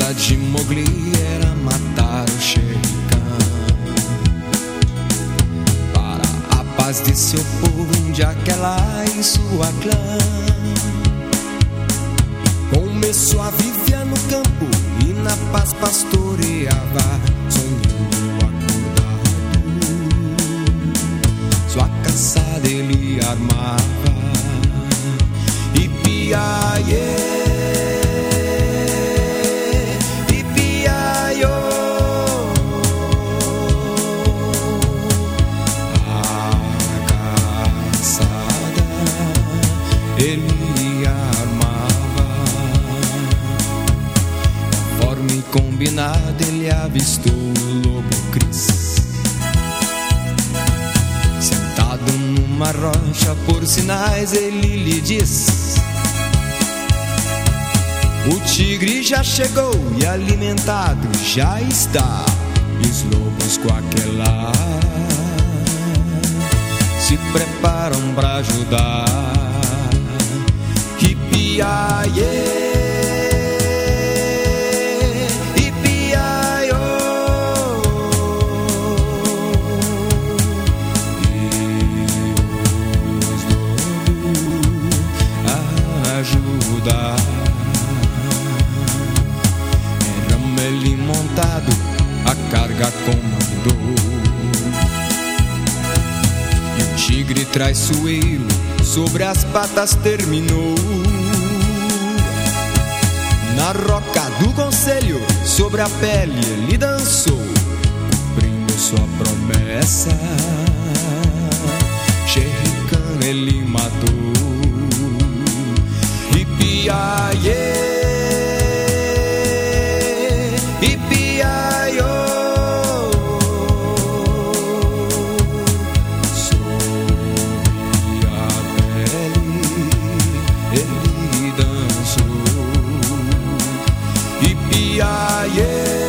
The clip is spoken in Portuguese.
promessa de Mowgli era matar o Shere Khan. Para a paz de seu povo, de aquela e sua clã, começou a viver no campo e na paz pastoreava, sonhando acordado. Sua caçada ele armava, Ipiaie, Ipiaiô. A caçada ele armava, conforme combinado ele avistou o lobo Cris, sentado numa rocha, por sinais ele lhe diz: o tigre já chegou e alimentado já está, e os lobos com aquela se preparam pra ajudar. Ipiaie, ajudar. Era ele montado, a carga comandou, e o tigre traiçoeiro sobre as patas terminou. Na roca do conselho, sobre a pele ele dançou, cumprindo sua promessa. Shere Khan ele matou. Ipiaie, Ipiaiô. Sobre a pele ele dançou. Ipiaie.